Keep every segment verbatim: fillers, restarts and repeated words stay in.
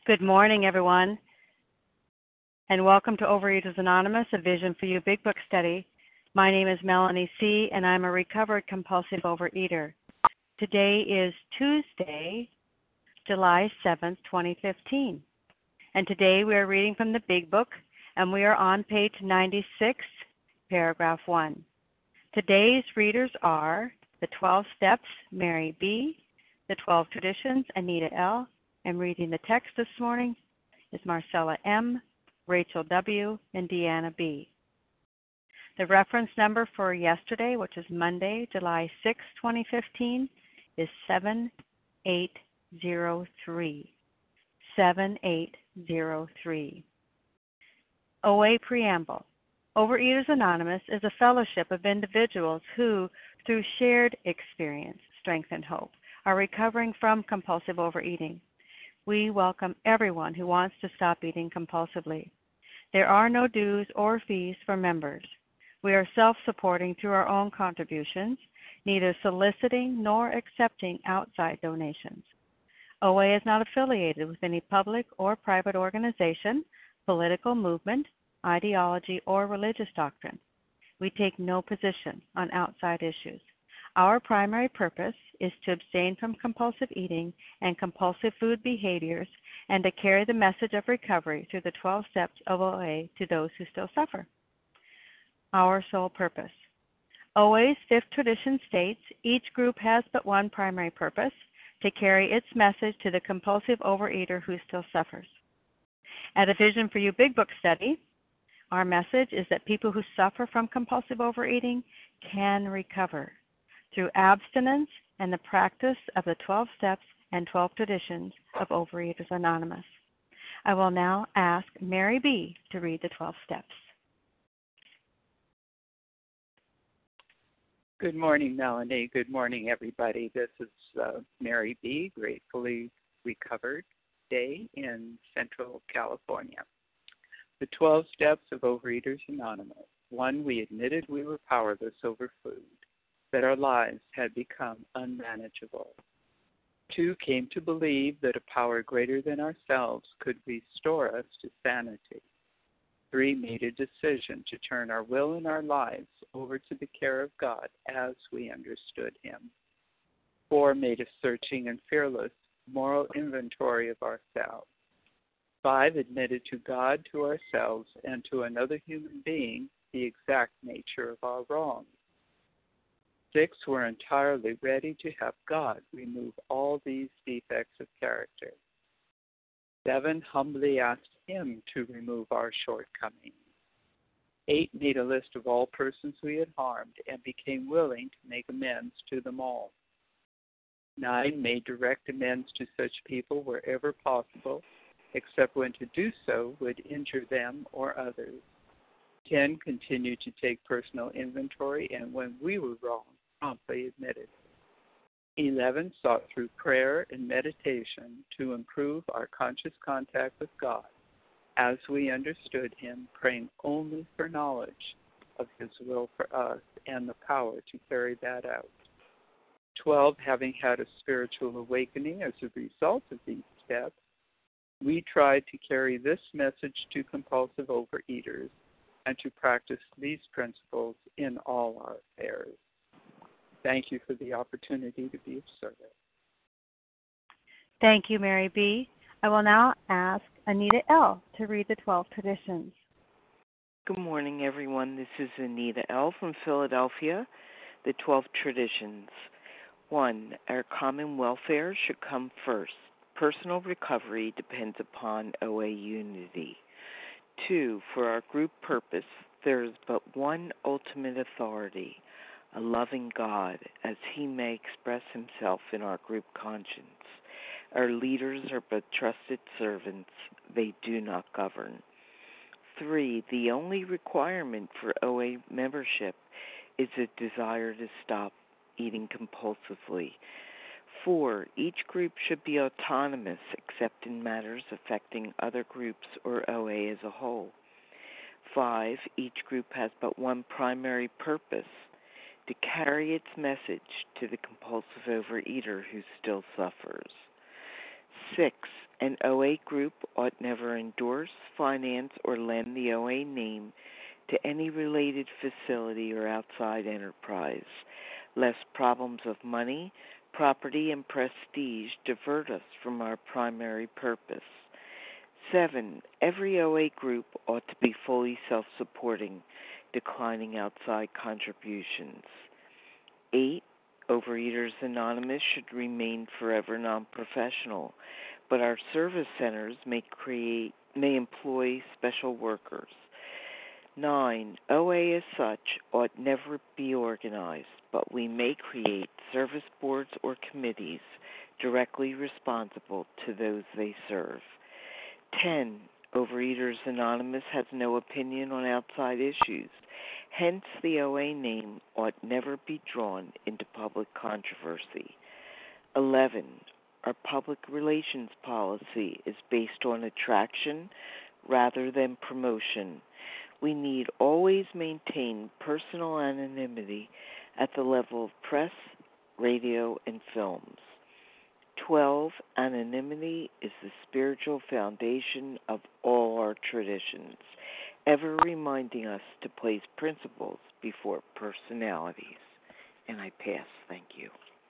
Good morning, everyone, and welcome to Overeaters Anonymous, a Vision for You Big Book study. My name is Melanie C., and I'm a recovered compulsive overeater. Today is Tuesday, July seventh, twenty fifteen, and today we are reading from the Big Book, and we are on page ninety-six, paragraph one. Today's readers are the twelve Steps, Mary B., the twelve Traditions, Anita L., and reading the text this morning is Marcella M., Rachel W., and Deanna B. The reference number for yesterday, which is Monday, July sixth, twenty fifteen, is seven eight zero three. seven eight zero three. O A Preamble. Overeaters Anonymous is a fellowship of individuals who, through shared experience, strength, and hope, are recovering from compulsive overeating. We welcome everyone who wants to stop eating compulsively. There are no dues or fees for members. We are self-supporting through our own contributions, neither soliciting nor accepting outside donations. O A is not affiliated with any public or private organization, political movement, ideology, or religious doctrine. We take no position on outside issues. Our primary purpose is to abstain from compulsive eating and compulsive food behaviors and to carry the message of recovery through the twelve steps of O A to those who still suffer. Our sole purpose. O A's fifth tradition states each group has but one primary purpose, to carry its message to the compulsive overeater who still suffers. At a Vision for You Big Book study, our message is that people who suffer from compulsive overeating can recover through abstinence and the practice of the twelve steps and twelve traditions of Overeaters Anonymous. I will now ask Mary B. to read the twelve steps. Good morning, Melanie. Good morning, everybody. This is uh, Mary B., gratefully recovered day in Central California. The twelve steps of Overeaters Anonymous. One, we admitted we were powerless over food, that our lives had become unmanageable. Two, came to believe that a power greater than ourselves could restore us to sanity. Three, made a decision to turn our will and our lives over to the care of God as we understood Him. Four, made a searching and fearless moral inventory of ourselves. Five, admitted to God, to ourselves, and to another human being the exact nature of our wrongs. Six, were entirely ready to have God remove all these defects of character. Seven, humbly asked Him to remove our shortcomings. Eight, made a list of all persons we had harmed and became willing to make amends to them all. Nine, made direct amends to such people wherever possible, except when to do so would injure them or others. Ten, continued to take personal inventory, and when we were wrong, promptly admitted. Eleven, sought through prayer and meditation to improve our conscious contact with God as we understood Him, praying only for knowledge of His will for us and the power to carry that out. Twelve, having had a spiritual awakening as a result of these steps, we tried to carry this message to compulsive overeaters and to practice these principles in all our affairs. Thank you for the opportunity to be of service. Thank you, Mary B. I will now ask Anita L. to read the twelve traditions. Good morning, everyone. This is Anita L. from Philadelphia, the twelve traditions. One, our common welfare should come first. Personal recovery depends upon O A unity. Two, for our group purpose, there is but one ultimate authority, a loving God, as He may express Himself in our group conscience. Our leaders are but trusted servants. They do not govern. Three, the only requirement for O A membership is a desire to stop eating compulsively. Four, each group should be autonomous except in matters affecting other groups or O A as a whole. Five, each group has but one primary purpose, to carry its message to the compulsive overeater who still suffers. Six, an O A group ought never endorse, finance, or lend the O A name to any related facility or outside enterprise, lest problems of money, property, and prestige divert us from our primary purpose. Seven, every O A group ought to be fully self-supporting, declining outside contributions. Eight, Overeaters Anonymous should remain forever non-professional, but our service centers may create may employ special workers. Nine, O A as such ought never be organized, but we may create service boards or committees directly responsible to those they serve. Ten, Overeaters Anonymous has no opinion on outside issues. Hence, the O A name ought never be drawn into public controversy. Eleven, our public relations policy is based on attraction rather than promotion. We need always maintain personal anonymity at the level of press, radio, and films. Twelve, anonymity is the spiritual foundation of all our traditions, ever reminding us to place principles before personalities. And I pass. Thank you.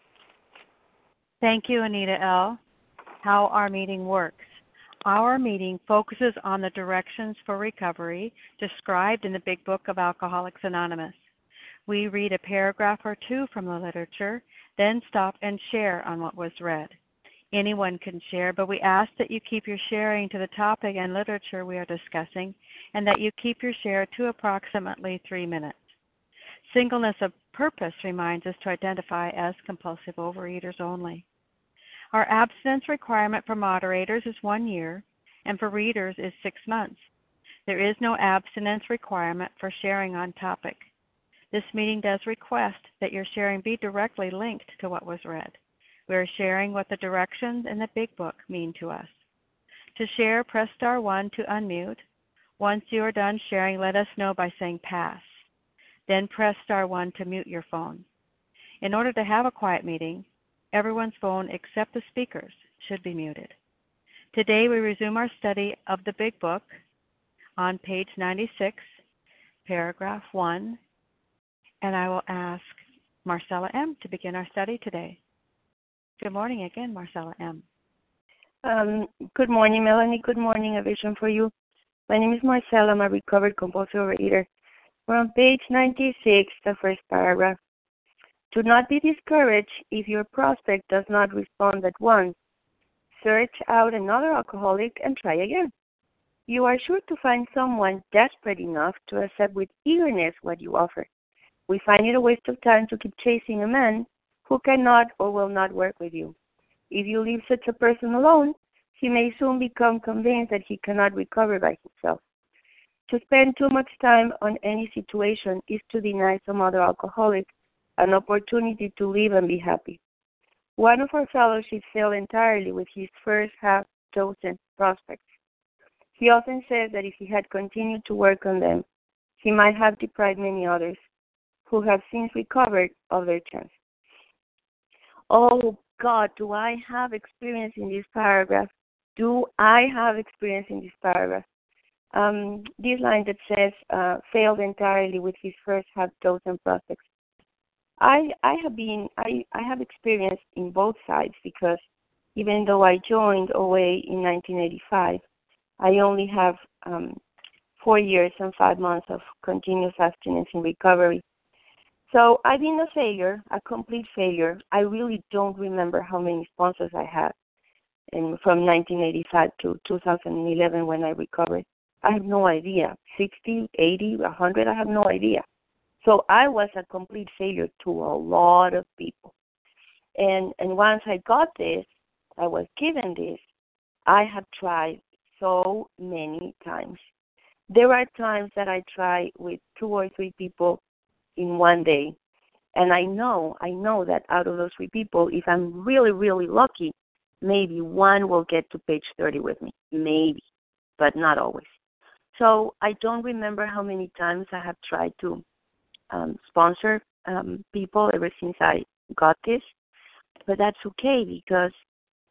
Thank you, Anita L. How our meeting works. Our meeting focuses on the directions for recovery described in the Big Book of Alcoholics Anonymous. We read a paragraph or two from the literature, then stop and share on what was read. Anyone can share, but we ask that you keep your sharing to the topic and literature we are discussing, and that you keep your share to approximately three minutes. Singleness of purpose reminds us to identify as compulsive overeaters only. Our abstinence requirement for moderators is one year, and for readers is six months. There is no abstinence requirement for sharing on topic. This meeting does request that your sharing be directly linked to what was read. We are sharing what the directions in the Big Book mean to us. To share, press star one to unmute. Once you are done sharing, let us know by saying pass. Then press star one to mute your phone. In order to have a quiet meeting, everyone's phone except the speaker's should be muted. Today we resume our study of the Big Book on page ninety-six, paragraph one, and I will ask Marcella M. to begin our study today. Good morning again, Marcella M. Um, good morning, Melanie. Good morning, A Vision for You. My name is Marcella. I'm a recovered compulsive overeater. We're on page ninety-six, the first paragraph. Do not be discouraged if your prospect does not respond at once. Search out another alcoholic and try again. You are sure to find someone desperate enough to accept with eagerness what you offer. We find it a waste of time to keep chasing a man who cannot or will not work with you. If you leave such a person alone, he may soon become convinced that he cannot recover by himself. To spend too much time on any situation is to deny some other alcoholic an opportunity to live and be happy. One of our fellowships failed entirely with his first half dozen prospects. He often says that if he had continued to work on them, he might have deprived many others who have since recovered of their chance. Oh God, do I have experience in this paragraph? Do I have experience in this paragraph? Um, this line that says, uh, failed entirely with his first half dozen prospects. I I have been I, I have experience in both sides, because even though I joined O A in nineteen eighty-five, I only have um, four years and five months of continuous abstinence in recovery. So I've been a failure, a complete failure. I really don't remember how many sponsors I had in, from nineteen eighty-five to two thousand eleven when I recovered. I have no idea. sixty, eighty, one hundred, I have no idea. So I was a complete failure to a lot of people. And and once I got this, I was given this, I have tried so many times. There are times that I try with two or three people in one day. And I know, I know that out of those three people, if I'm really, really lucky, maybe one will get to page thirty with me. Maybe, but not always. So I don't remember how many times I have tried to um, sponsor um, people ever since I got this. But that's okay, because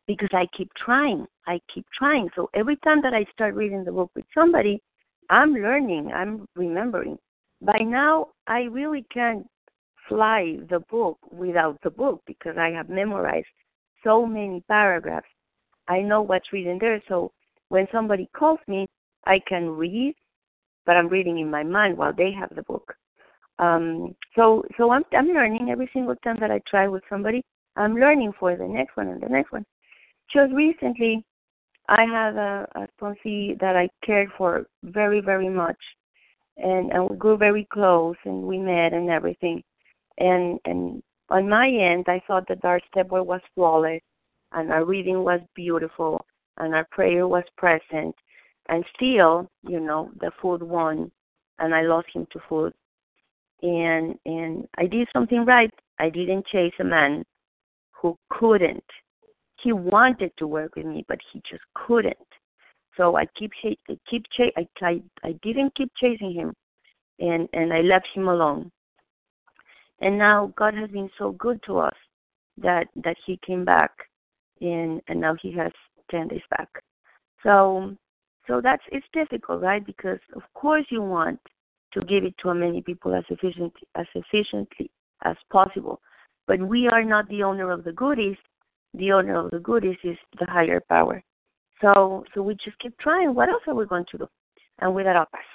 because I keep trying. I keep trying. So every time that I start reading the book with somebody, I'm learning. I'm remembering. By now, I really can't fly the book without the book because I have memorized so many paragraphs. I know what's written there. So when somebody calls me, I can read, but I'm reading in my mind while they have the book. Um, so so I'm I'm learning every single time that I try with somebody. I'm learning for the next one and the next one. Just recently, I had a, a sponsee that I cared for very, very much, and, and we grew very close, and we met and everything. And and on my end, I thought that our stepward was flawless, and our reading was beautiful, and our prayer was present. And still, you know, the food won, and I lost him to food. And and I did something right. I didn't chase a man who couldn't. He wanted to work with me, but he just couldn't. So I keep I keep ch- I, I I didn't keep chasing him, and and I left him alone. And now God has been so good to us that that he came back, and and now he has ten days back. So so that's it's difficult, right? Because of course you want to give it to as many people as efficiently as efficiently as possible, but we are not the owner of the goodies. The owner of the goodies is the higher power. So so we just keep trying. What else are we going to do? And with that, I'll pass.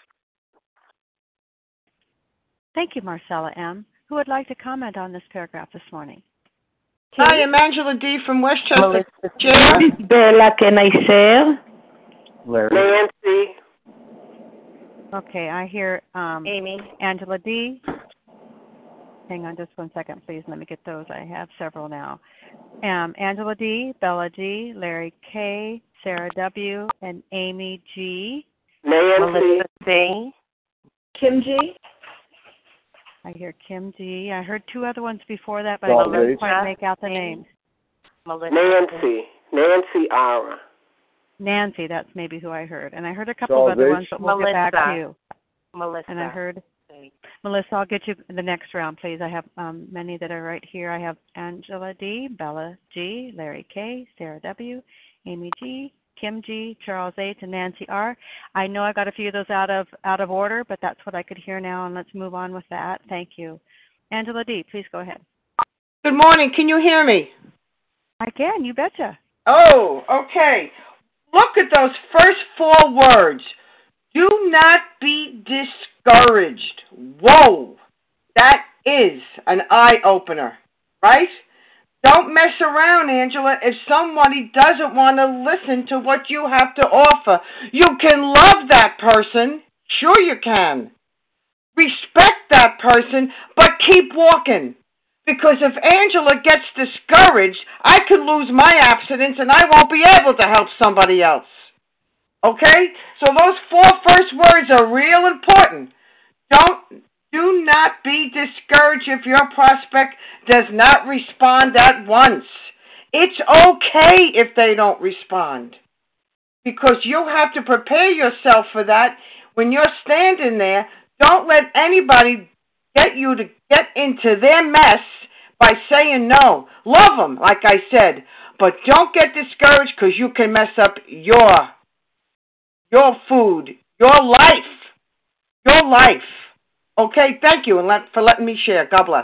Thank you, Marcella M. Who would like to comment on this paragraph this morning? Hi, I'm Angela D. from Westchester. Melissa. Chair. Bella, can I share? Larry. Nancy. Okay, I hear um, Amy. Angela D. Hang on just one second, please. Let me get those. I have several now. Um, Angela D., Bella G., Larry K., Sarah W., and Amy G. Nancy. Melissa C. Kim G. I hear Kim G. I heard two other ones before that, but Charles I couldn't H. quite make out the names. Melissa Nancy. Nancy Ara. Nancy, that's maybe who I heard. And I heard a couple Charles of other H. ones, but we'll Melissa. get back to you. Melissa. And I heard, Melissa, I'll get you the next round, please. I have um, many that are right here. I have Angela D., Bella G., Larry K., Sarah W., Amy G., Kim G., Charles H., and Nancy R. I know I got a few of those out of out of order, but that's what I could hear now, and let's move on with that. Thank you. Angela D., please go ahead. Good morning. Can you hear me? I can, you betcha. Oh, okay. Look at those first four words. Do not be discouraged. Whoa. That is an eye-opener, right? Don't mess around, Angela. If somebody doesn't want to listen to what you have to offer, you can love that person. Sure you can. Respect that person, but keep walking. Because if Angela gets discouraged, I could lose my abstinence and I won't be able to help somebody else. Okay? So those four first words are real important. Don't, do not be discouraged if your prospect does not respond at once. It's okay if they don't respond. Because you have to prepare yourself for that. When you're standing there, don't let anybody get you to get into their mess by saying no. Love them, like I said, but don't get discouraged because you can mess up your, your food, your life, your life. Okay, thank you and let, for letting me share. God bless.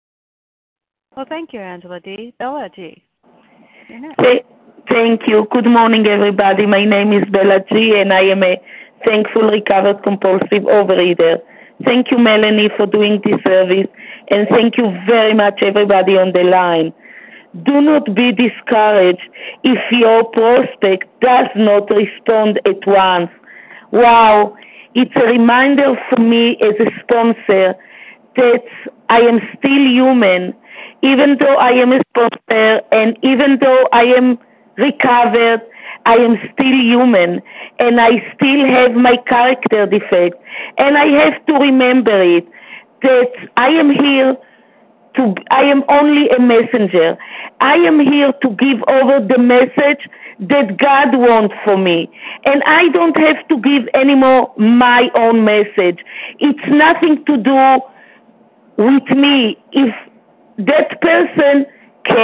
Well, thank you, Angela D. Bella G. Th- Thank you. Good morning, everybody. My name is Bella G., and I am a thankful recovered compulsive overeater. Thank you, Melanie, for doing this service, and thank you very much, everybody on the line. Do not be discouraged if your prospect does not respond at once. Wow, it's a reminder for me as a sponsor that I am still human, even though I am a sponsor, and even though I am recovered, I am still human, and I still have my character defect, and I have to remember it, that I am here to, I am only a messenger. I am here to give over the message that God wants for me, and I don't have to give anymore my own message. It's nothing to do with me. If that person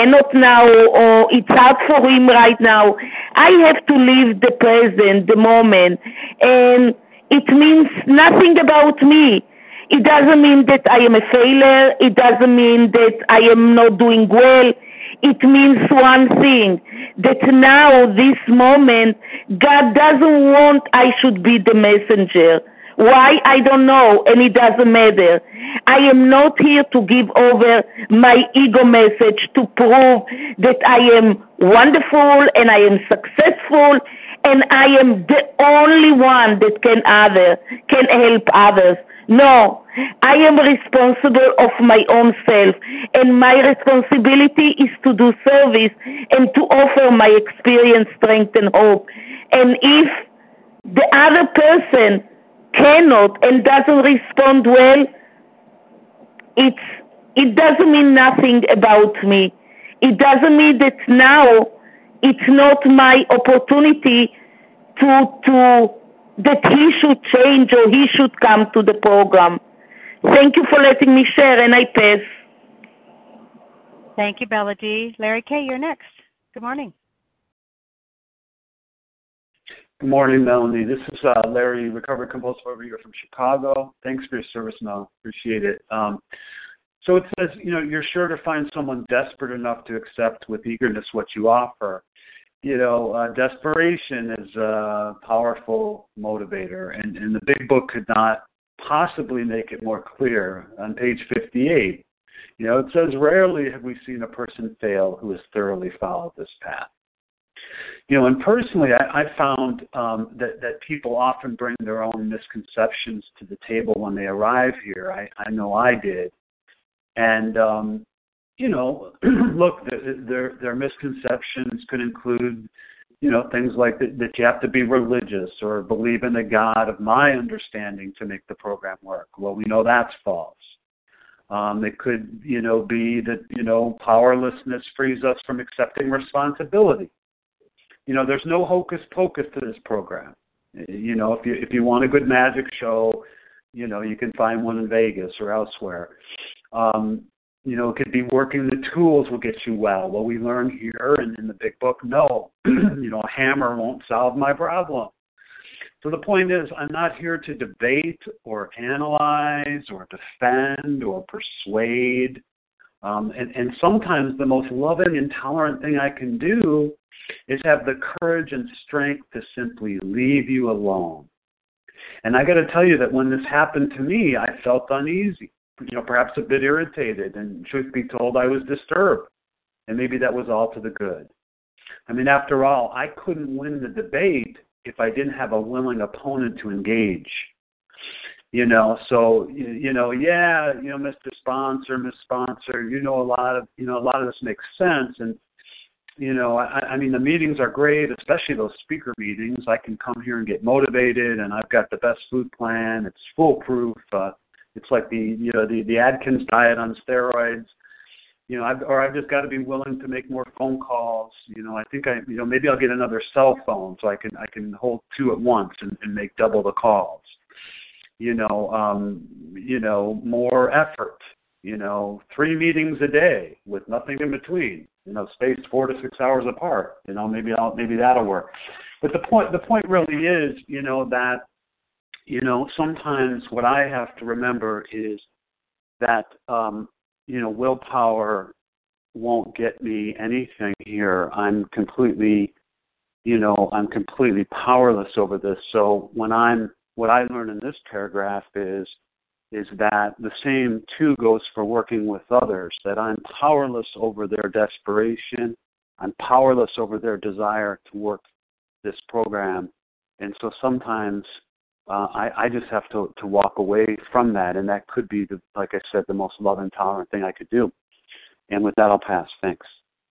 cannot now, or it's hard for him right now. I have to live the present, the moment, and it means nothing about me. It doesn't mean that I am a failure. It doesn't mean that I am not doing well. It means one thing, that now, this moment, God doesn't want I should be the messenger. Why? I don't know, and it doesn't matter. I am not here to give over my ego message to prove that I am wonderful and I am successful and I am the only one that can other can help others. No, I am responsible of my own self, and my responsibility is to do service and to offer my experience, strength, and hope. And if the other person cannot and doesn't respond well, it's it doesn't mean nothing about me. It doesn't mean that now it's not my opportunity to to that he should change or he should come to the program. Thank you for letting me share, and I pass. Thank you, Bella G. Larry K., you're next. Good morning. Good morning, Melanie. This is uh, Larry, recovered compulsive overeater from Chicago. Thanks for your service, Mel. Appreciate it. Um, so it says, you know, you're sure to find someone desperate enough to accept with eagerness what you offer. You know, uh, desperation is a powerful motivator, and, and the big book could not possibly make it more clear. On page fifty-eight, you know, it says, rarely have we seen a person fail who has thoroughly followed this path. You know, and personally, I, I found um, that, that people often bring their own misconceptions to the table when they arrive here. I, I know I did. And, um, you know, look, their, their misconceptions could include, you know, things like that, that you have to be religious or believe in the God of my understanding to make the program work. Well, we know that's false. Um, it could, you know, be that, you know, powerlessness frees us from accepting responsibility. You know, there's no hocus pocus to this program. You know, if you if you want a good magic show, you know, you can find one in Vegas or elsewhere. Um, you know, it could be working the tools will get you well. What we learn here and in the big book, no. You know, a hammer won't solve my problem. So the point is, I'm not here to debate or analyze or defend or persuade. Um, and, and sometimes the most loving and tolerant thing I can do is have the courage and strength to simply leave you alone. And I got to tell you that when this happened to me, I felt uneasy, you know, perhaps a bit irritated, and truth be told, I was disturbed. And maybe that was all to the good. I mean, after all, I couldn't win the debate if I didn't have a willing opponent to engage. You know, so, you, you know, yeah, you know, Mister Sponsor, Miss Sponsor, you know, a lot of, you know, a lot of this makes sense. And, you know, I, I mean, the meetings are great, especially those speaker meetings. I can come here and get motivated, and I've got the best food plan. It's foolproof. Uh, it's like the, you know, the, the Atkins diet on steroids. You know, I've, or I've just got to be willing to make more phone calls. You know, I think I, you know, maybe I'll get another cell phone so I can I can hold two at once and, and make double the calls. You know, um, you know, more effort. You know, three meetings a day with nothing in between. You know, spaced four to six hours apart. You know, maybe I'll maybe that'll work. But the point the point really is, you know, that, you know, sometimes what I have to remember is that, um, you know, willpower won't get me anything here. I'm completely, you know, I'm completely powerless over this. So when I'm, what I learned in this paragraph is, is that the same too goes for working with others, that I'm powerless over their desperation. I'm powerless over their desire to work this program. And so sometimes uh, I, I just have to, to walk away from that. And that could be, the, like I said, the most loving, tolerant thing I could do. And with that, I'll pass. Thanks.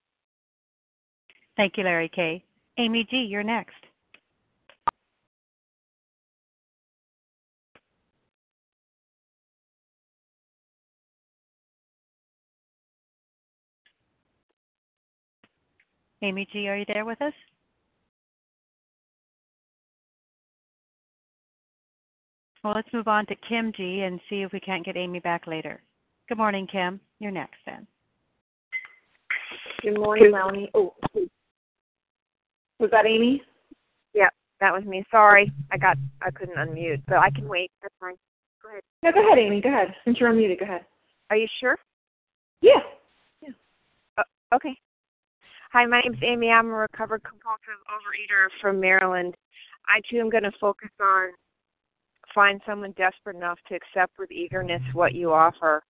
Thank you, Larry K. Amy G., you're next. Amy G., are you there with us? Well, let's move on to Kim G. and see if we can't get Amy back later. Good morning, Kim. You're next, then. Good morning, Melanie. Oh, was that Amy? Yeah, that was me. Sorry, I got I couldn't unmute, but I can wait. That's fine. Go ahead. No, go ahead, Amy. Go ahead. Since you're unmuted, go ahead. Are you sure? Yeah. Yeah. Uh, okay. Hi, my name's Amy. I'm a recovered compulsive overeater from Maryland. I too am going to focus on find someone desperate enough to accept with eagerness what you offer.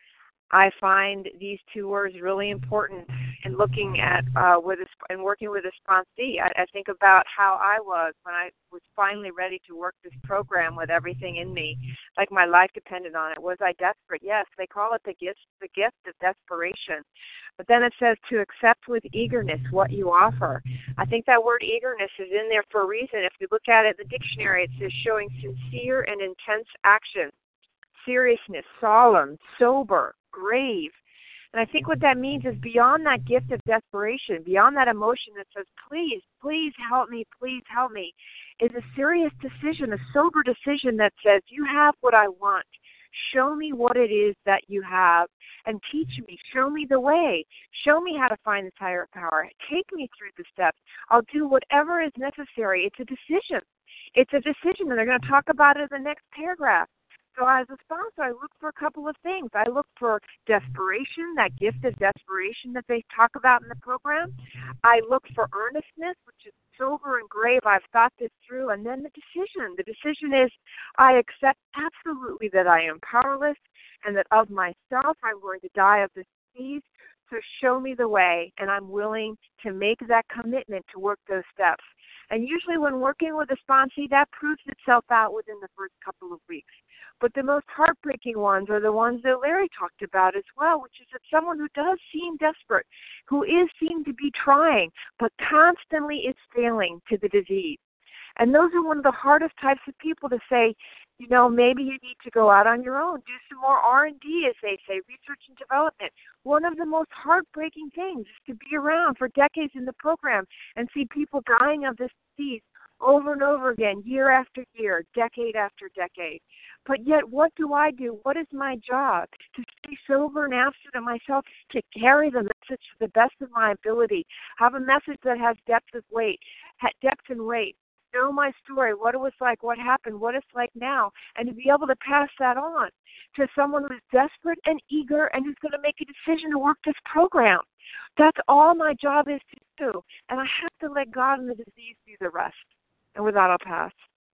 I find these two words really important in looking at uh, with a, and working with a sponsee. I, I think about how I was when I was finally ready to work this program with everything in me, like my life depended on it. Was I desperate? Yes, they call it the gift, the gift of desperation. But then it says to accept with eagerness what you offer. I think that word eagerness is in there for a reason. If you look at it in the dictionary, it says showing sincere and intense action, seriousness, solemn, sober, grave. And I think what that means is beyond that gift of desperation, beyond that emotion that says, please, please help me, please help me, is a serious decision, a sober decision that says, you have what I want. Show me what it is that you have and teach me. Show me the way. Show me how to find this higher power. Take me through the steps. I'll do whatever is necessary. It's a decision. It's a decision, and they're going to talk about it in the next paragraph. So as a sponsor, I look for a couple of things. I look for desperation, that gift of desperation that they talk about in the program. I look for earnestness, which is sober and grave. I've thought this through. And then the decision. The decision is I accept absolutely that I am powerless and that of myself I'm going to die of this disease. So show me the way, and I'm willing to make that commitment to work those steps. And usually when working with a sponsee, that proves itself out within the first couple of weeks. But the most heartbreaking ones are the ones that Larry talked about as well, which is that someone who does seem desperate, who is seen to be trying, but constantly is failing to the disease. And those are one of the hardest types of people to say, you know, maybe you need to go out on your own, do some more R and D, as they say, research and development. One of the most heartbreaking things is to be around for decades in the program and see people dying of this disease over and over again, year after year, decade after decade. But yet, what do I do? What is my job? To stay sober and absent of myself, to carry the message to the best of my ability, have a message that has depth of weight, depth and weight, know my story, what it was like, what happened, what it's like now, and to be able to pass that on to someone who's desperate and eager and who's going to make a decision to work this program. That's all my job is to do, and I have to let God and the disease do the rest. And with that, I'll pass.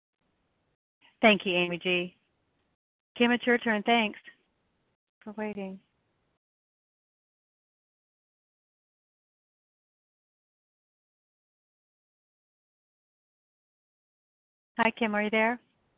Thank you, Amy G. Kim, it's your turn. Thanks for waiting. Hi, Kim. Are you there?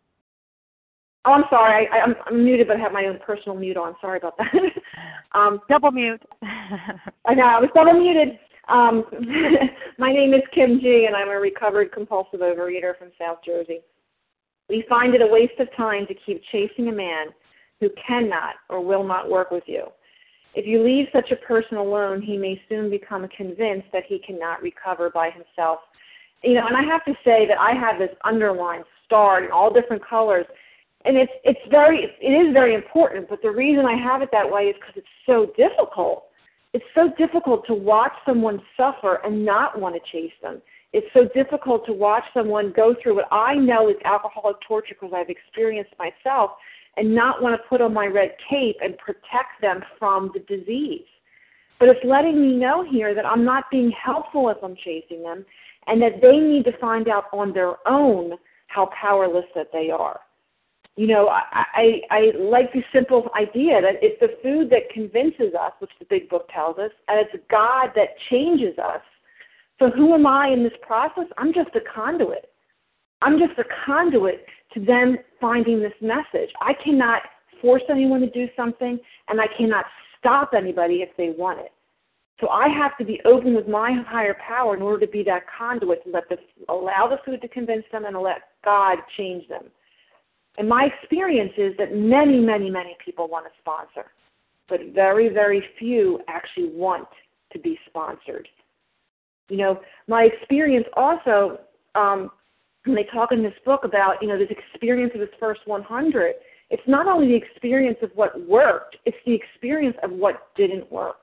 Oh, I'm sorry. I, I'm, I'm muted, but I have my own personal mute on. Sorry about that. um, double mute. I know. I was double muted. Um, my name is Kim G, and I'm a recovered compulsive overeater from South Jersey. We find it a waste of time to keep chasing a man who cannot or will not work with you. If you leave such a person alone, he may soon become convinced that he cannot recover by himself. You know, and I have to say that I have this underlined, starred in all different colors, and it's it's very it is very important. But the reason I have it that way is because it's so difficult. It's so difficult to watch someone suffer and not want to chase them. It's so difficult to watch someone go through what I know is alcoholic torture because I've experienced myself, and not want to put on my red cape and protect them from the disease. But it's letting me know here that I'm not being helpful if I'm chasing them, and that they need to find out on their own how powerless that they are. You know, I, I, I like the simple idea that it's the food that convinces us, which the big book tells us, and it's God that changes us. So who am I in this process? I'm just a conduit. I'm just a conduit to them finding this message. I cannot force anyone to do something, and I cannot stop anybody if they want it. So I have to be open with my higher power in order to be that conduit to let the, allow the food to convince them and let God change them. And my experience is that many, many, many people want to sponsor, but very, very few actually want to be sponsored. You know, my experience also, um, when they talk in this book about, you know, this experience of this first one hundred, it's not only the experience of what worked, it's the experience of what didn't work.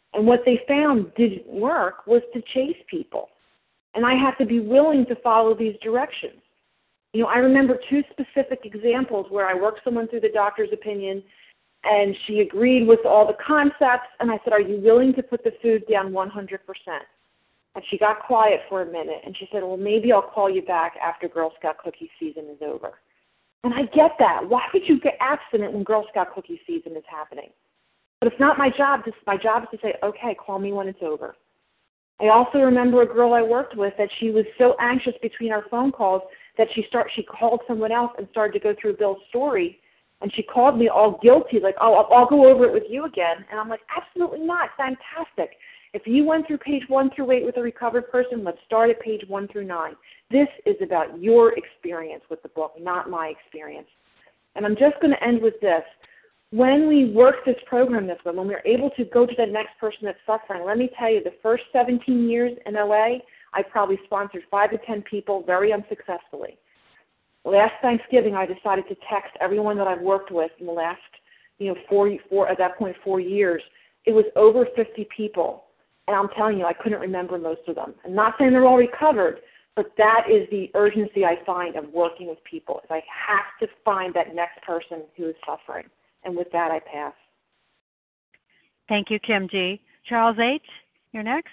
And what they found didn't work was to chase people. And I have to be willing to follow these directions. You know, I remember two specific examples where I worked someone through the doctor's opinion, and she agreed with all the concepts, and I said, are you willing to put the food down one hundred percent? And she got quiet for a minute, and she said, well, maybe I'll call you back after Girl Scout cookie season is over. And I get that. Why would you get abstinent when Girl Scout cookie season is happening? But it's not my job. To, my job is to say, okay, call me when it's over. I also remember a girl I worked with that she was so anxious between our phone calls that she start she called someone else and started to go through Bill's story, and she called me all guilty, like, oh, I'll, I'll go over it with you again. And I'm like, absolutely not. Fantastic. If you went through page one through eight with a recovered person, let's start at page one through nine. This is about your experience with the book, not my experience. And I'm just going to end with this. When we work this program this way, when we're able to go to the next person that's suffering, let me tell you, the first seventeen years in O A, I probably sponsored five to ten people very unsuccessfully. Last Thanksgiving, I decided to text everyone that I've worked with in the last, you know, four, four at that point, four years. It was over fifty people, and I'm telling you, I couldn't remember most of them. I'm not saying they're all recovered, but that is the urgency I find of working with people. Is I have to find that next person who is suffering. And with that, I pass. Thank you, Kim G. Charles H., you're next.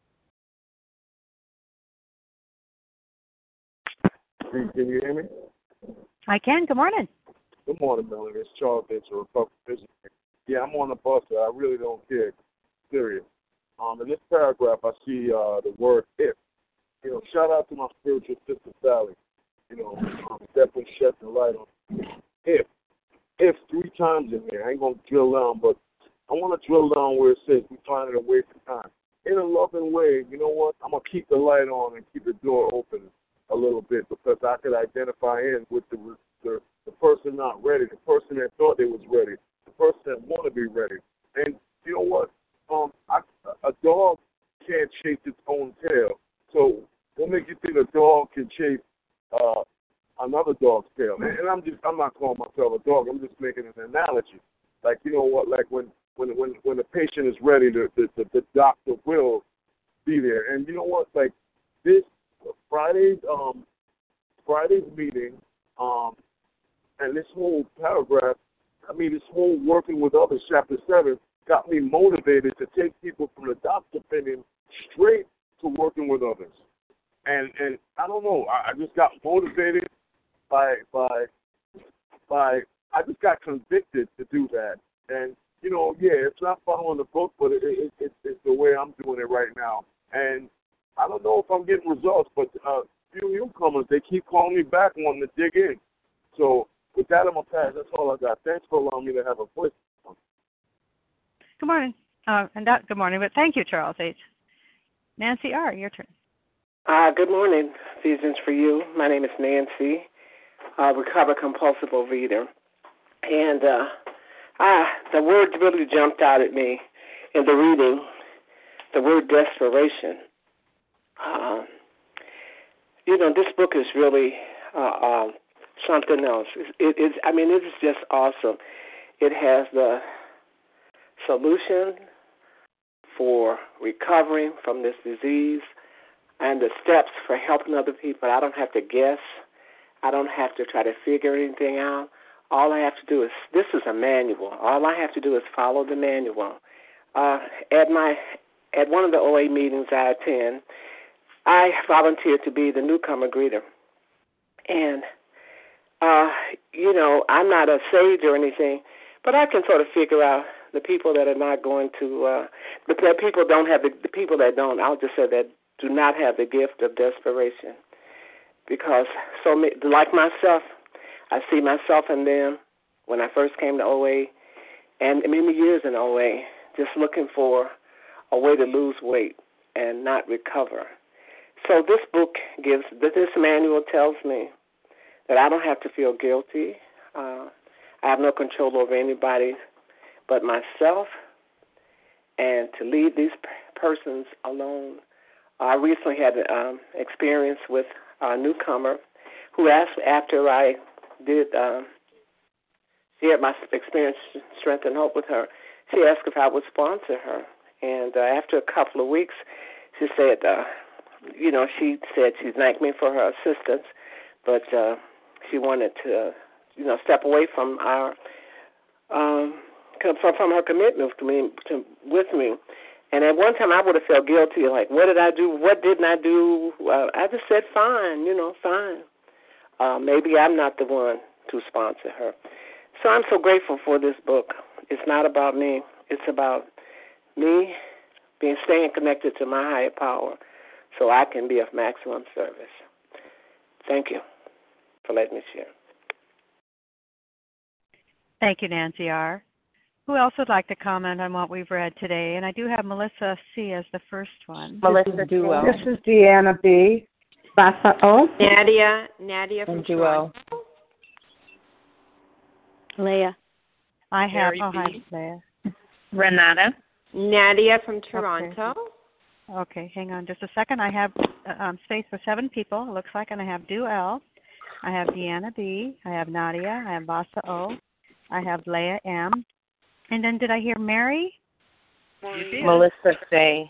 Can you hear me? I can. Good morning. Good morning, Melanie. It's Charles H., a Republican visionary. Yeah, I'm on the bus. So I really don't care. Serious. Um, in this paragraph, I see uh, the word if. You know, shout out to my spiritual sister, Sally. You know, um, definitely shedding the light on if. If three times in there. I ain't going to drill down, but I want to drill down where it says we find it a waste of time. In a loving way, you know what? I'm going to keep the light on and keep the door open a little bit because I could identify in with the, the the person not ready, the person that thought they was ready, the person that want to be ready. And you know what? Um, I, a dog can't chase its own tail. So what makes you think a dog can chase uh, another dog's tail? And, and I'm just I'm not calling myself a dog. I'm just making an analogy. Like you know what? Like when when when when the patient is ready, the the, the, the doctor will be there. And you know what? Like this Friday's um Friday's meeting um and this whole paragraph, I mean this whole working with others, chapter seven, got me motivated to take people from the doctor's opinion straight to working with others. And and I don't know, I, I just got motivated by by by I just got convicted to do that. And you know, yeah, it's not following the book, but it, it, it, it's the way I'm doing it right now. And I don't know if I'm getting results, but uh, few newcomers, they keep calling me back wanting to dig in. So with that, I'm going to pass. That's all I got. Thanks for allowing me to have a voice. Good morning. Uh, and that, good morning, but thank you, Charles H. Nancy R., your turn. Uh, good morning, Visions for You. My name is Nancy, uh, recovered compulsive overeater. And uh, ah, the word really jumped out at me in the reading, the word desperation. Uh, you know, this book is really uh, uh, something else. It, it, I mean, it is just awesome. It has the solution for recovering from this disease and the steps for helping other people. I don't have to guess. I don't have to try to figure anything out. All I have to do is, this is a manual. All I have to do is follow the manual. Uh, at my at one of the O A meetings I attend, I volunteered to be the newcomer greeter. And, uh, you know, I'm not a sage or anything, but I can sort of figure out the people that are not going to, uh, the, the people don't have, the, the people that don't, I'll just say that do not have the gift of desperation. Because, so like myself, I see myself in them when I first came to O A and many years in O A, just looking for a way to lose weight and not recover. So this book gives, this manual tells me that I don't have to feel guilty. Uh, I have no control over anybody but myself, and to leave these persons alone. I recently had an um, experience with a newcomer who asked after I did um, share my experience, strength, and hope with her. She asked if I would sponsor her, And uh, after a couple of weeks, she said, uh, you know, she said she thanked me for her assistance, but uh, she wanted to, you know, step away from our, um, from, from her commitment to me, to, with me. And at one time, I would have felt guilty, like, what did I do? What didn't I do? Uh, I just said, fine, you know, fine. Uh, maybe I'm not the one to sponsor her. So I'm so grateful for this book. It's not about me. It's about me being staying connected to my higher power so I can be of maximum service. Thank you for letting me share. Thank you, Nancy R. Who else would like to comment on what we've read today? And I do have Melissa C. as the first one. Melissa Duell. This is Deanna B. Bassa O. Nadia. Nadia from Duell. Leah. I have. Mary Oh, hi, B. Leah. Renata. Nadia from Toronto. Okay. okay, hang on just a second. I have uh, um, space for seven people, it looks like, and I have Du L. I have Deanna B. I have Nadia. I have Vasa O. I have Leah M. And then did I hear Mary? Melissa C.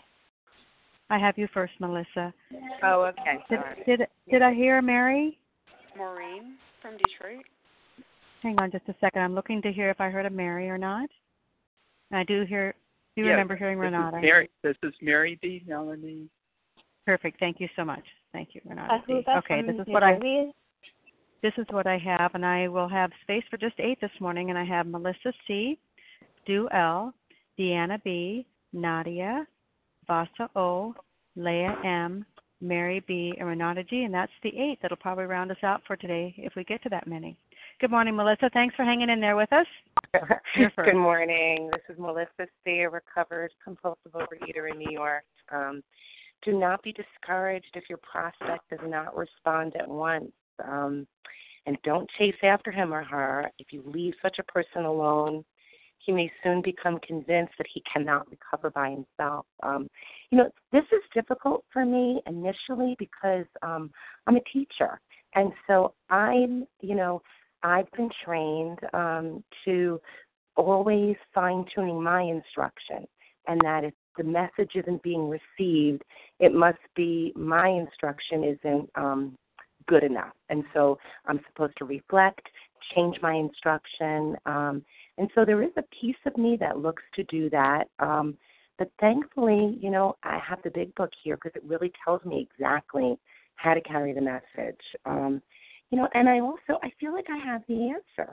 I have you first, Melissa. Oh, okay. Did, Sorry. did, did I hear Mary? Maureen from Detroit. Hang on just a second. I'm looking to hear if I heard a Mary or not. And I do hear. Do you yes, remember hearing this Renata? Is Mary, this is Mary B. Melanie. Perfect. Thank you so much. Thank you, Renata. Uh, who's that okay, from this is New what I. Jersey? This is what I have, and I will have space for just eight this morning. And I have Melissa C, Du L, Deanna B, Nadia, Vasa O, Leah M, Mary B, and Renata G, and that's the eight that'll probably round us out for today if we get to that many. Good morning, Melissa. Thanks for hanging in there with us. Good morning. This is Melissa C, a recovered compulsive overeater in New York. Um, do not be discouraged if your prospect does not respond at once. Um, and don't chase after him or her. If you leave such a person alone, he may soon become convinced that he cannot recover by himself. Um, you know, this is difficult for me initially because um, I'm a teacher. And so I'm, you know, I've been trained um, to always fine-tuning my instruction, and that if the message isn't being received, it must be my instruction isn't um, good enough. And so I'm supposed to reflect, change my instruction. Um, and so there is a piece of me that looks to do that. Um, but thankfully, you know, I have the big book here because it really tells me exactly how to carry the message. Um, you know, and I also, I feel like I have the answer.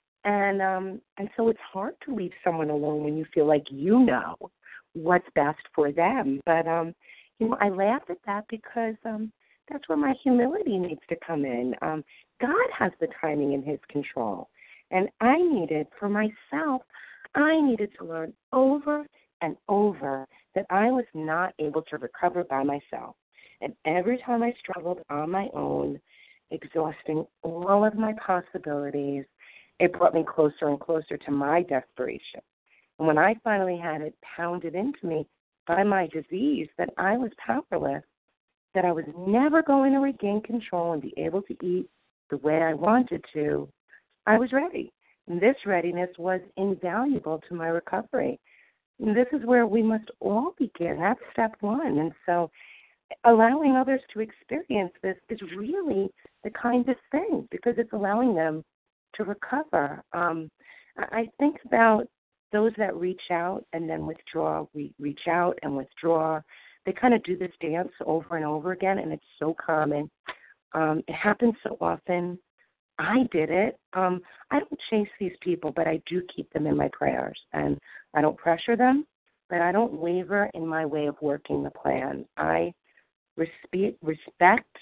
And um, and so it's hard to leave someone alone when you feel like you know what's best for them. But, um, you know, I laugh at that because um, that's where my humility needs to come in. Um, God has the timing in his control. And I needed, for myself, I needed to learn over and over that I was not able to recover by myself. And every time I struggled on my own, exhausting all of my possibilities, it brought me closer and closer to my desperation. And when I finally had it pounded into me by my disease that I was powerless, that I was never going to regain control and be able to eat the way I wanted to, I was ready. And this readiness was invaluable to my recovery. And this is where we must all begin. That's step one. And so allowing others to experience this is really the kindest thing because it's allowing them to recover. Um, I think about those that reach out and then withdraw, we reach out and withdraw. They kind of do this dance over and over again, and it's so common. Um, it happens so often. I did it. Um, I don't chase these people, but I do keep them in my prayers. And I don't pressure them, but I don't waver in my way of working the plan. I respe- respect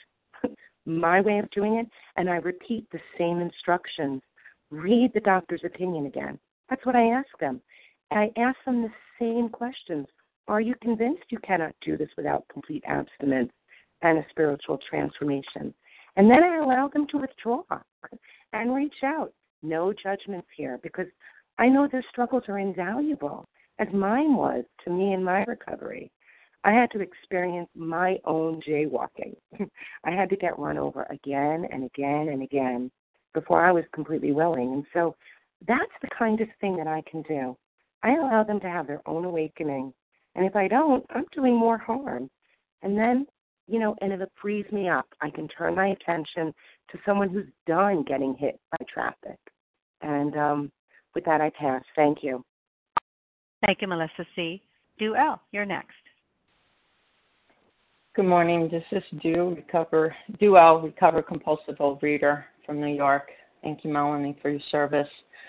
my way of doing it, and I repeat the same instructions. Read the doctor's opinion again. That's what I ask them. I ask them the same questions. Are you convinced you cannot do this without complete abstinence and a spiritual transformation? And then I allow them to withdraw and reach out. No judgments here because I know their struggles are invaluable, as mine was to me in my recovery. I had to experience my own jaywalking. I had to get run over again and again and again before I was completely willing. And so that's the kindest thing that I can do. I allow them to have their own awakening And if I don't, I'm doing more harm. And then, you know, and if it frees me up, I can turn my attention to someone who's done getting hit by traffic. And um, with that, I pass. Thank you. Thank you, Melissa C. Du L., you're next. Good morning. This is Du Recover Du L, Recover Compulsive Overeater from New York. Thank you, Melanie, for your service.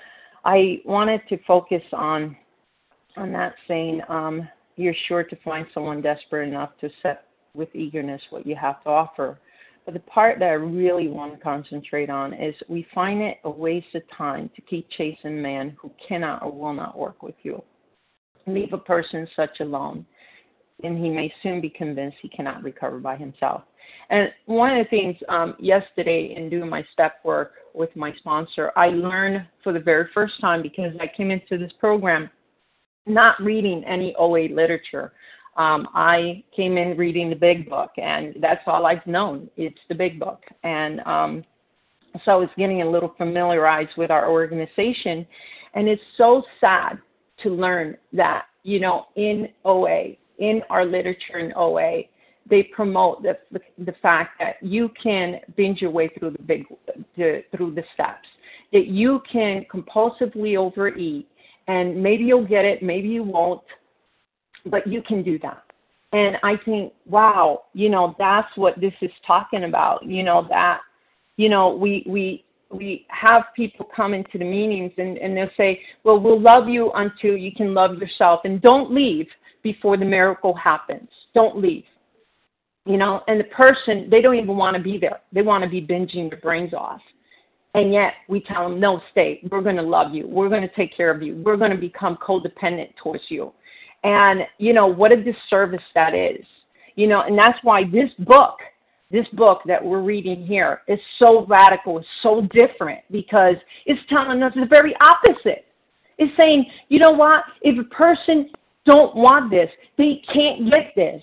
I wanted to focus on on that saying, um, you're sure to find someone desperate enough to accept with eagerness what you have to offer. But the part that I really want to concentrate on is we find it a waste of time to keep chasing men who cannot or will not work with you. Leave a person such alone, and he may soon be convinced he cannot recover by himself. And one of the things um, yesterday in doing my step work with my sponsor, I learned for the very first time, because I came into this program not reading any O A literature. Um, I came in reading the big book, and that's all I've known. It's the big book. And um, so I was getting a little familiarized with our organization, and it's so sad to learn that, you know, in O A, in our literature in O A, they promote the, the the fact that you can binge your way through the big the, through the steps, that you can compulsively overeat, and maybe you'll get it, maybe you won't, but you can do that. And I think, wow, you know, that's what this is talking about. You know, that, you know, we we we have people come into the meetings and, and they'll say, well, we'll love you until you can love yourself, and don't leave before the miracle happens. Don't leave. You know, and the person, they don't even want to be there. They want to be binging their brains off. And yet we tell them, no, stay. We're going to love you. We're going to take care of you. We're going to become codependent towards you. And, you know, what a disservice that is. You know, and that's why this book, this book that we're reading here is so radical, it's so different, because it's telling us the very opposite. It's saying, you know what, if a person don't want this, they can't get this,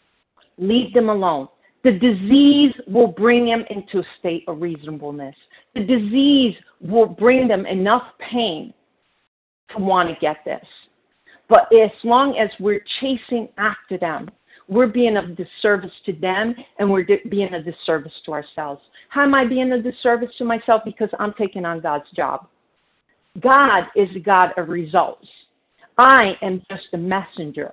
leave them alone. The disease will bring them into a state of reasonableness. The disease will bring them enough pain to want to get this. But as long as we're chasing after them, we're being of disservice to them, and we're being a disservice to ourselves. How am I being a disservice to myself? Because I'm taking on God's job. God is a God of results. I am just a messenger.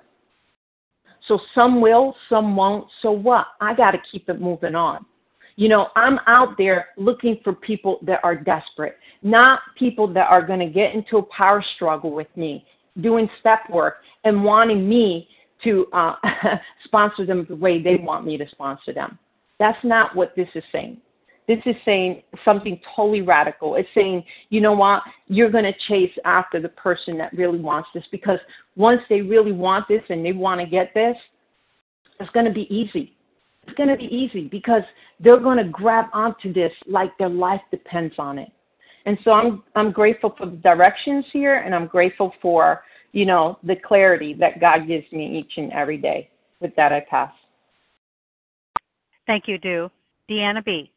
So some will, some won't. So what? I got to keep it moving on. You know, I'm out there looking for people that are desperate, not people that are going to get into a power struggle with me, doing step work and wanting me to uh, sponsor them the way they want me to sponsor them. That's not what this is saying. This is saying something totally radical. It's saying, you know what, you're going to chase after the person that really wants this, because once they really want this and they want to get this, it's going to be easy. It's going to be easy because they're going to grab onto this like their life depends on it. And so I'm I'm grateful for the directions here, and I'm grateful for, you know, the clarity that God gives me each and every day. With that, I pass. Thank you, Du. Deanna B.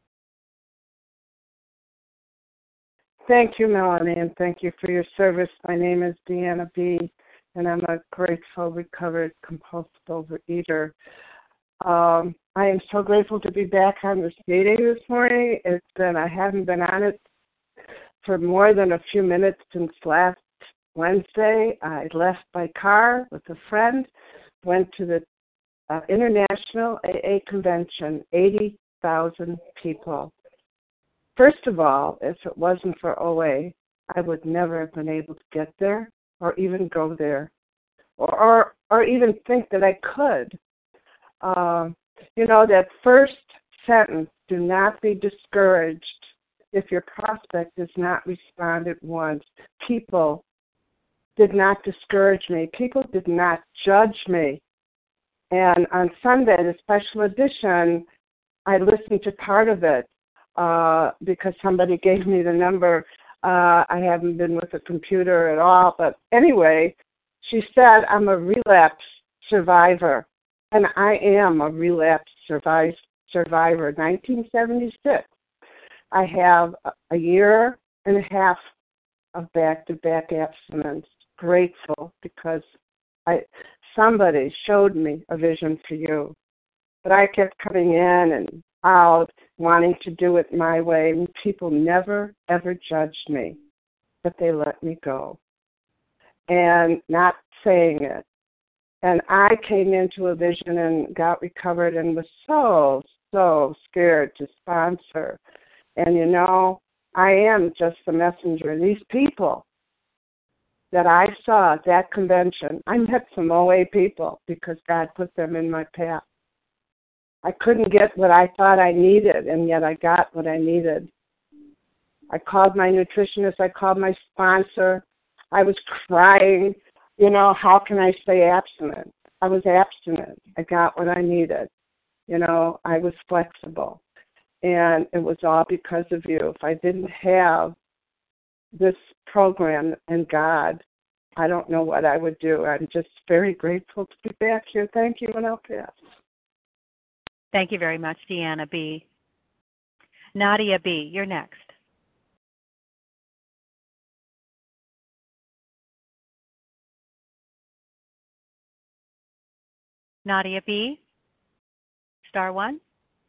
Thank you, Melanie, and thank you for your service. My name is Deanna B., and I'm a grateful, recovered, compulsive overeater. Um, I am so grateful to be back on this meeting this morning. It's been, I haven't been on it for more than a few minutes since last Wednesday. I left by car with a friend, went to the uh, International A A Convention, eighty thousand people. First of all, if it wasn't for O A, I would never have been able to get there or even go there or or, or even think that I could. Uh, you know, that first sentence, do not be discouraged if your prospect does not respond at once. People did not discourage me. People did not judge me. And on Sunday, the special edition, I listened to part of it. Uh, because somebody gave me the number. Uh, I haven't been with a computer at all. But anyway, she said I'm a relapse survivor. And I am a relapse survive, survivor. nineteen seventy-six. I have a year and a half of back-to-back abstinence. Grateful because I somebody showed me a vision for you. But I kept coming in and out, wanting to do it my way, and people never, ever judged me, but they let me go and not saying it. And I came into a vision and got recovered and was so, so scared to sponsor. And, you know, I am just the messenger. These people that I saw at that convention, I met some O A people because God put them in my path. I couldn't get what I thought I needed, and yet I got what I needed. I called my nutritionist. I called my sponsor. I was crying. You know, how can I stay abstinent? I was abstinent. I got what I needed. You know, I was flexible. And it was all because of you. If I didn't have this program and God, I don't know what I would do. I'm just very grateful to be back here. Thank you, and I'll pass. Thank you very much, Deanna B. Nadia B., you're next. Nadia B., star one.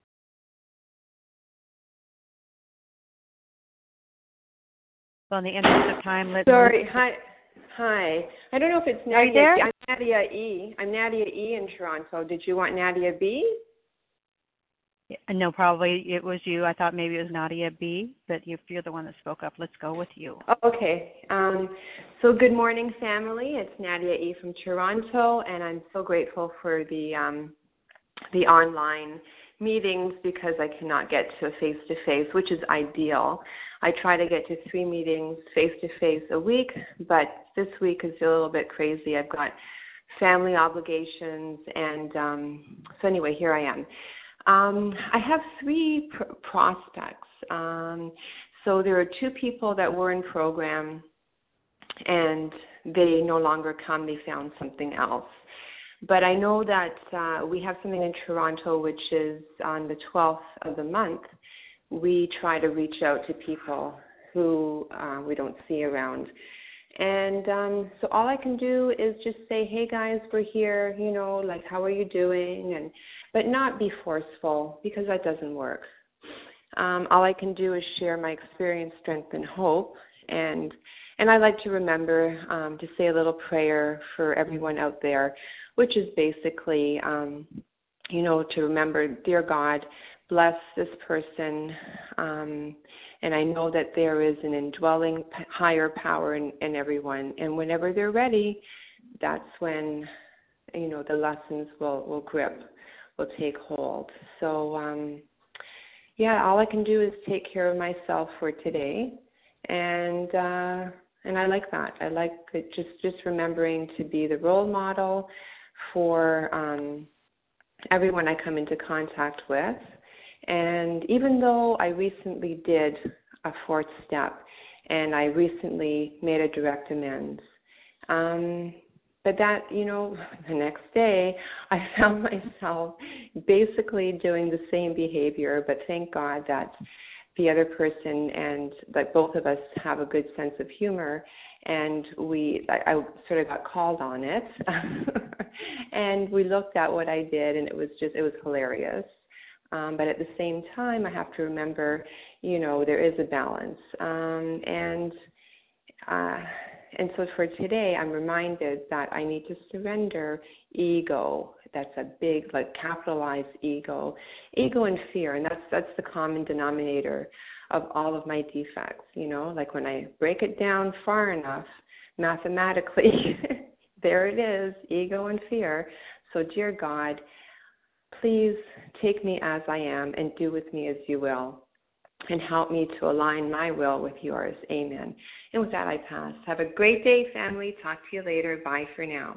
Well, in the interest of time, let's... Sorry, hi. Hi. I don't know if it's Are you Nadia. there? I'm Nadia E. I'm Nadia E. in Toronto. Did you want Nadia B? No, probably it was you. I thought maybe it was Nadia B., but if you're the one that spoke up, let's go with you. Oh, okay. Um, so good morning, family. It's Nadia E. from Toronto, and I'm so grateful for the um, the online meetings because I cannot get to face-to-face, which is ideal. I try to get to three meetings face-to-face a week, but this week is a little bit crazy. I've got family obligations, and um, so anyway, here I am. Um, I have three pr- prospects. Um, so there are two people that were in program, and they no longer come. They found something else. But I know that uh, we have something in Toronto, which is on the twelfth of the month. We try to reach out to people who uh, we don't see around. And um, so all I can do is just say, hey, guys, we're here, you know, like, how are you doing? And but not be forceful, because that doesn't work. Um, all I can do is share my experience, strength, and hope. And and I like to remember um, to say a little prayer for everyone out there, which is basically, um, you know, to remember, dear God, bless this person. Um, and I know that there is an indwelling higher power in, in everyone. And whenever they're ready, that's when, you know, the lessons will, will grip, will take hold. So, um, yeah, all I can do is take care of myself for today. And uh, and I like that. I like it, just, just remembering to be the role model for um, everyone I come into contact with. And even though I recently did a fourth step and I recently made a direct amends, um, but that, you know, the next day I found myself basically doing the same behavior, but thank God that the other person and that both of us have a good sense of humor, and we, I, I sort of got called on it, and we looked at what I did, and it was just, it was hilarious. Um, but at the same time, I have to remember, you know, there is a balance. Um, and uh, and so for today, I'm reminded that I need to surrender ego. That's a big, like, capitalized ego. Ego and fear, and that's that's the common denominator of all of my defects, you know. Like, when I break it down far enough, mathematically, there it is, ego and fear. So, dear God, please take me as I am and do with me as you will, and help me to align my will with yours. Amen. And with that, I pass. Have a great day, family. Talk to you later. Bye for now.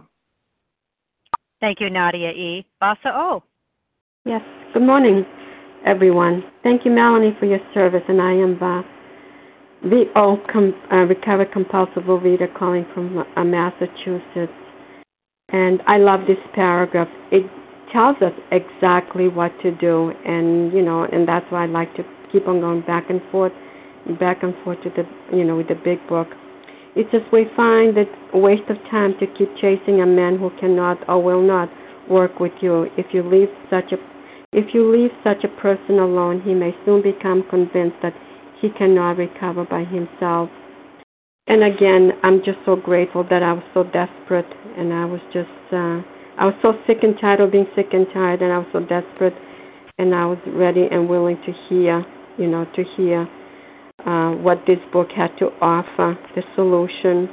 Thank you, Nadia E. Bassa O. Yes. Good morning, everyone. Thank you, Melanie, for your service. And I am uh, V O, com- uh, recovered compulsive overeater, calling from uh, Massachusetts. And I love this paragraph. It tells us exactly what to do, and you know, and that's why I like to keep on going back and forth, back and forth to the, you know, with the big book. It's just we find it's a waste of time to keep chasing a man who cannot or will not work with you. If you leave such a if you leave such a person alone, he may soon become convinced that he cannot recover by himself. And again, I'm just so grateful that I was so desperate, and I was just uh, I was so sick and tired of being sick and tired, and I was so desperate, and I was ready and willing to hear, you know, to hear uh, what this book had to offer, the solution.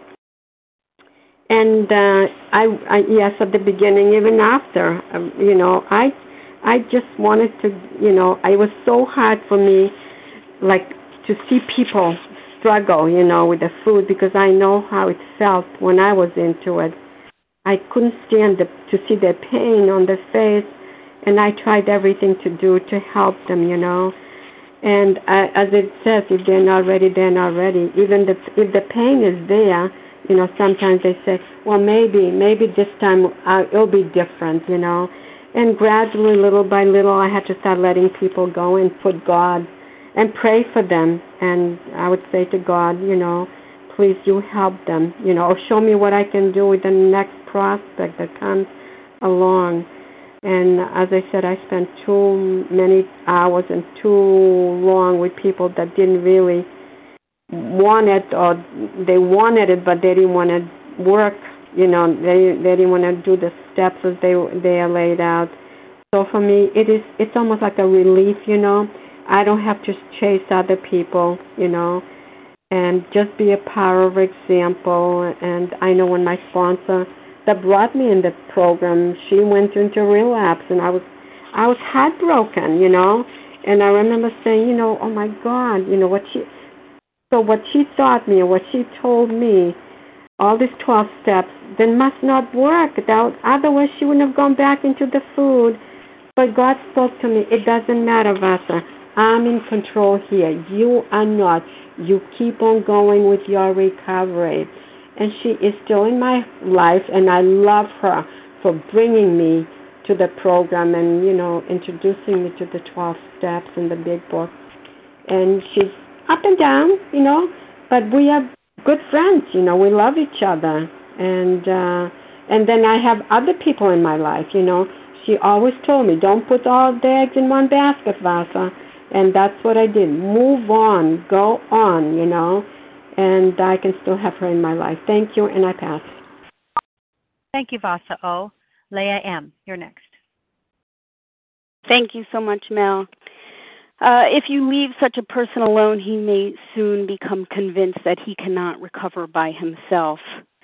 And uh, I, I, yes, at the beginning, even after, um, you know, I, I just wanted to, you know, it was so hard for me, like, to see people struggle, you know, with the food, because I know how it felt when I was into it. I couldn't stand the, to see their pain on their face, and I tried everything to do to help them, you know. And uh, as it says, if they're not ready, they're not ready. Even the, if the pain is there, you know, sometimes they say, well, maybe, maybe this time uh, it'll be different, you know. And gradually, little by little, I had to start letting people go and put God and pray for them. And I would say to God, you know, please, you help them, you know, or show me what I can do with the next prospect that comes along. And as I said, I spent too many hours and too long with people that didn't really want it, or they wanted it, but they didn't want to work, you know, they they didn't want to do the steps as they they are laid out. So for me, it is it's almost like a relief, you know. I don't have to chase other people, you know, and just be a power of example. And I know when my sponsor that brought me in the program, she went into relapse, and I was I was heartbroken, you know. And I remember saying, you know, oh my God, you know what she. So what she taught me, or what she told me, all these twelve steps, they must not work. That, otherwise, she wouldn't have gone back into the food. But God spoke to me. It doesn't matter, Vasa. I'm in control here. You are not. You keep on going with your recovery. And she is still in my life, and I love her for bringing me to the program and, you know, introducing me to the twelve steps in the big book. And she's up and down, you know, but we are good friends, you know, we love each other. And uh, and then I have other people in my life, you know. She always told me, don't put all the eggs in one basket, Vasa. And that's what I did. Move on, go on, you know, and I can still have her in my life. Thank you, and I pass. Thank you, Vasa O. Leah M., you're next. Thank you so much, Mel. Uh, if you leave such a person alone, he may soon become convinced that he cannot recover by himself.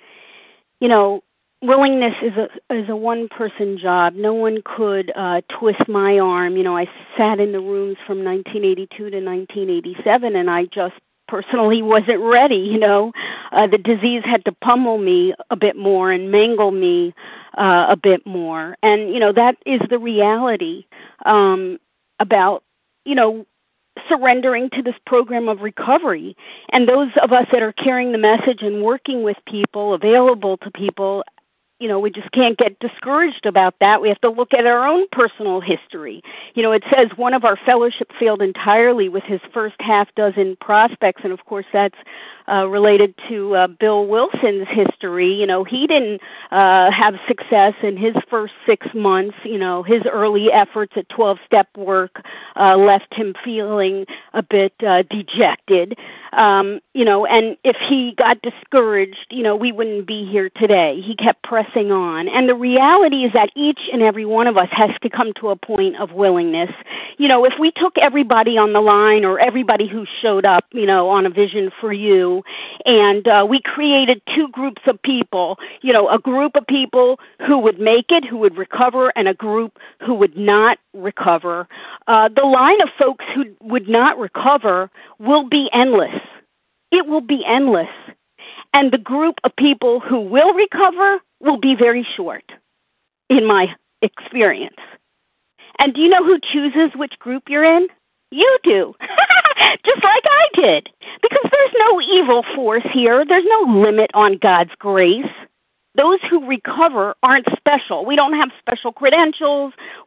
You know, willingness is a is a one-person job. No one could uh, twist my arm. You know, I sat in the rooms from nineteen eighty-two to nineteen eighty-seven, and I just personally wasn't ready. You know, uh, the disease had to pummel me a bit more and mangle me uh, a bit more, and you know that is the reality um, about. you know, surrendering to this program of recovery. And those of us that are carrying the message and working with people, available to people, you know, we just can't get discouraged about that. We have to look at our own personal history. You know, it says one of our fellowship failed entirely with his first half dozen prospects, and of course that's uh, related to uh, Bill Wilson's history. You know, he didn't uh, have success in his first six months. You know, his early efforts at twelve-step work uh, left him feeling a bit uh, dejected. Um, you know, and if he got discouraged, you know, we wouldn't be here today. He kept pressing on. And the reality is that each and every one of us has to come to a point of willingness. You know, if we took everybody on the line or everybody who showed up, you know, on a Vision for You, and uh, we created two groups of people, you know, a group of people who would make it, who would recover, and a group who would not recover, uh, the line of folks who would not recover will be endless. It will be endless. And the group of people who will recover will be very short, in my experience. And do you know who chooses which group you're in? You do. Just like I did. Because there's no evil force here. There's no limit on God's grace. Those who recover aren't special. We don't have special credentials.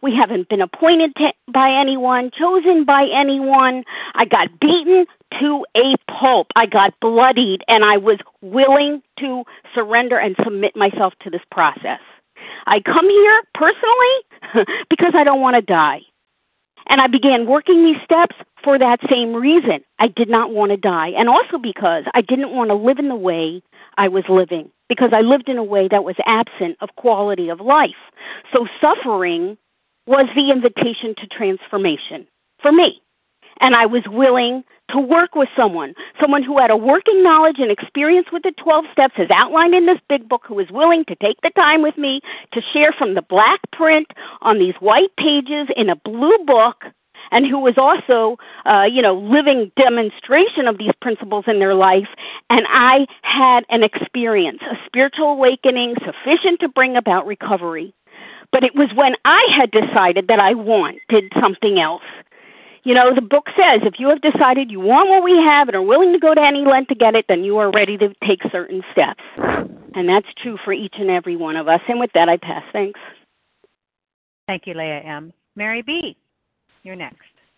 We haven't been appointed to, by anyone, chosen by anyone. I got beaten to a pulp. I got bloodied, and I was willing to surrender and submit myself to this process. I come here personally because I don't want to die. And I began working these steps for that same reason. I did not want to die. And also because I didn't want to live in the way I was living, because I lived in a way that was absent of quality of life. So suffering was the invitation to transformation for me. And I was willing to work with someone, someone who had a working knowledge and experience with the twelve steps as outlined in this big book, who was willing to take the time with me to share from the black print on these white pages in a blue book, and who was also, uh, you know, living demonstration of these principles in their life. And I had an experience, a spiritual awakening sufficient to bring about recovery. But it was when I had decided that I wanted something else. You know, the book says if you have decided you want what we have and are willing to go to any length to get it, then you are ready to take certain steps. And that's true for each and every one of us. And with that, I pass. Thanks. Thank you, Leah M. Mary B., you're next.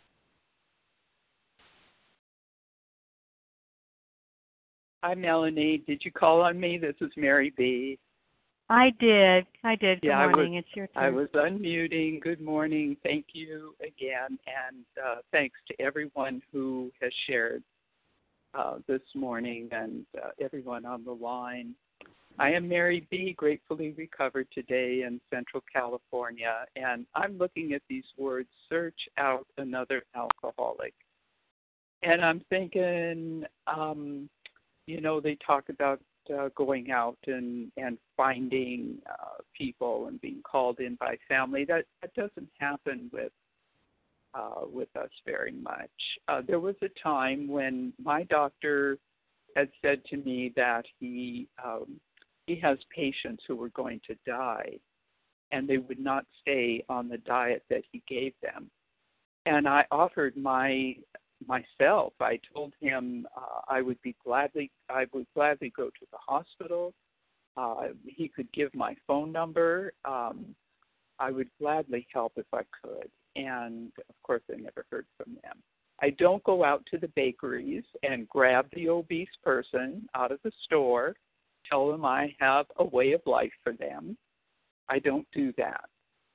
Hi, Melanie. Did you call on me? This is Mary B. I did. I did. Good yeah, morning. I was, it's your turn. I was unmuting. Good morning. Thank you again. And uh, thanks to everyone who has shared uh, this morning and uh, everyone on the line. I am Mary B., gratefully recovered today in Central California. And I'm looking at these words, search out another alcoholic. And I'm thinking, um, you know, they talk about Uh, going out and, and finding uh, people and being called in by family. That, that doesn't happen with uh, with us very much. Uh, there was a time when my doctor had said to me that he um, he has patients who were going to die, and they would not stay on the diet that he gave them. And I offered my myself. I told him uh, I would be gladly, I would gladly go to the hospital. Uh, he could give my phone number. Um, I would gladly help if I could. And of course, I never heard from them. I don't go out to the bakeries and grab the obese person out of the store, tell them I have a way of life for them. I don't do that.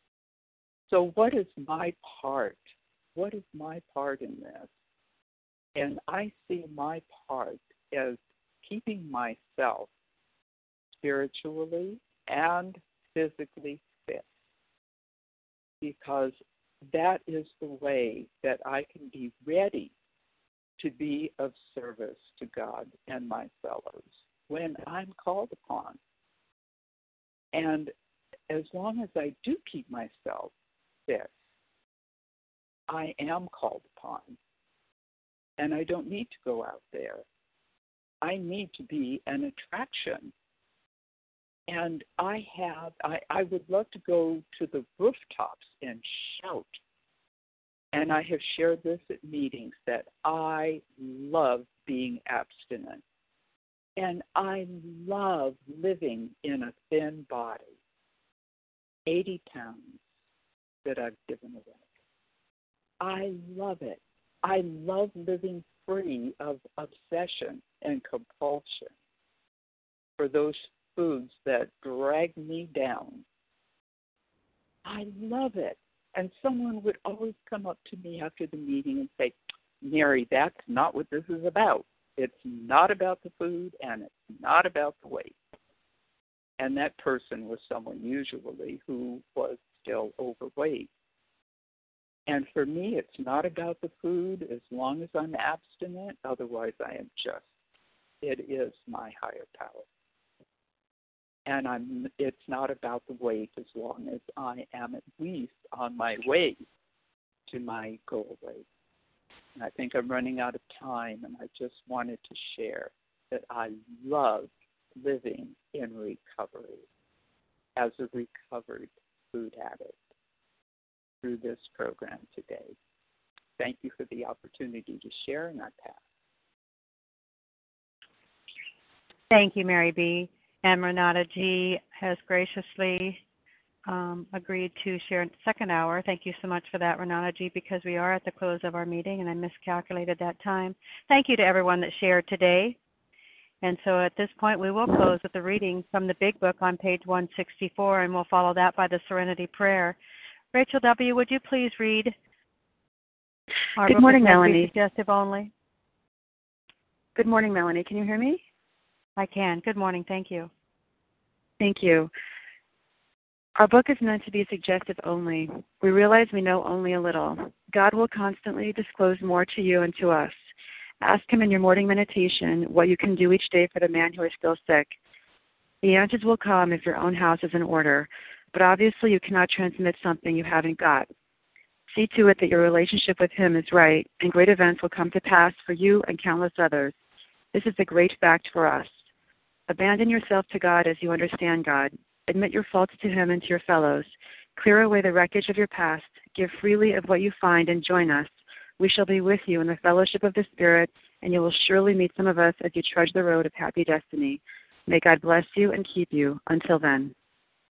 So what is my part? What is my part in this? And I see my part as keeping myself spiritually and physically fit, because that is the way that I can be ready to be of service to God and my fellows when I'm called upon. And as long as I do keep myself fit, I am called upon. And I don't need to go out there. I need to be an attraction. And I have, I, I would love to go to the rooftops and shout. And I have shared this at meetings that I love being abstinent. And I love living in a thin body. eighty pounds that I've given away. I love it. I love living free of obsession and compulsion for those foods that drag me down. I love it. And someone would always come up to me after the meeting and say, Mary, that's not what this is about. It's not about the food, and it's not about the weight. And that person was someone usually who was still overweight. And for me, it's not about the food as long as I'm abstinent. Otherwise, I am just, it is my higher power. And I'm. It's not about the weight as long as I am at least on my way to my goal weight. And I think I'm running out of time, and I just wanted to share that I love living in recovery as a recovered food addict through this program today. Thank you for the opportunity to share, and I pass. Thank you, Mary B. And Renata G. has graciously um, agreed to share second hour. Thank you so much for that, Renata G, because we are at the close of our meeting and I miscalculated that time. Thank you to everyone that shared today. And so at this point, we will close with the reading from the Big Book on page one sixty-four, and we'll follow that by the Serenity Prayer. Rachel W., would you please read our Good book morning, is meant to be Melanie. Suggestive only? Good morning, Melanie. Can you hear me? I can. Good morning. Thank you. Thank you. Our book is meant to be suggestive only. We realize we know only a little. God will constantly disclose more to you and to us. Ask him in your morning meditation what you can do each day for the man who is still sick. The answers will come if your own house is in order, but obviously you cannot transmit something you haven't got. See to it that your relationship with him is right, and great events will come to pass for you and countless others. This is a great fact for us. Abandon yourself to God as you understand God. Admit your faults to him and to your fellows. Clear away the wreckage of your past. Give freely of what you find and join us. We shall be with you in the fellowship of the Spirit, and you will surely meet some of us as you trudge the road of happy destiny. May God bless you and keep you. Until then.